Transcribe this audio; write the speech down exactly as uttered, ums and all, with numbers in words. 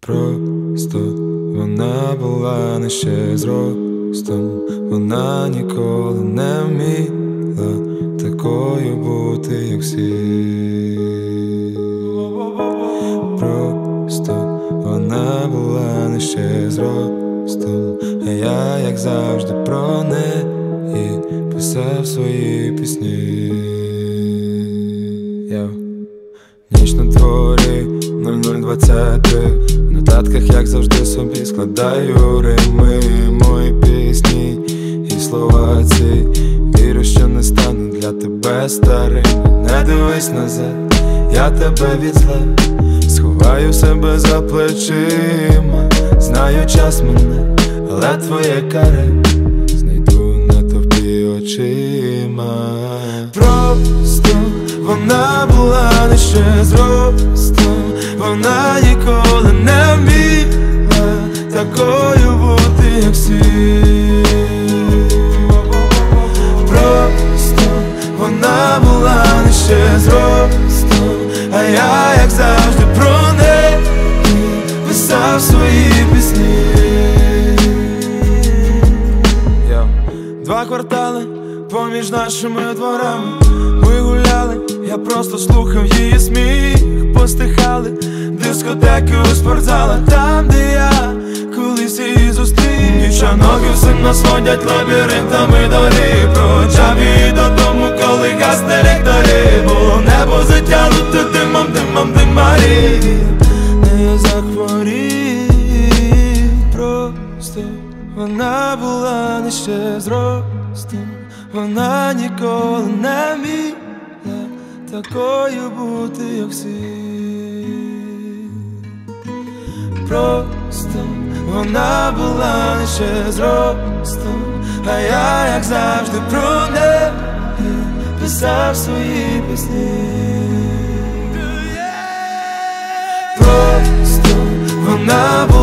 Просто вона була нижче зростом, вона ніколи не вміла такою бути, як всі. Просто вона була нижче зростом, а я, як завжди, про неї писав свої пісні. Йо. Ніч на дворі, нуль нуль двадцять три. В нотатках, як завжди, собі складаю рими, мої пісні і слова ці. Вірю, що не стану для тебе старим. Не дивись назад, я тебе від зла сховаю себе за плечима. Знаю, час мене, але твоє каре знайду на тобі очима. Просто вона була нижче зростом, вона ніколи не вміла такою бути, як всі. Просто вона була нижче зростом, а я, як завжди, про неї писав свої пісні. Yo. Два квартали поміж нашими дворами ми гуляли, я просто слухав її сміх. Постихали дискотеки у спортзалах, там, де я колись її зустрів. Дівчонки всім нас водять лабіринтами доріг, проводжав її додому, коли гасне ліхтарі. Було небо затягнуте димом, димом, димарі. Не я захворів. Просто вона була нижче зростом, вона ніколи не вміла такою бути, як всі. Просто вона була нижче зростом, а я, як завжди, про неї писав свої пісні. Просто вона була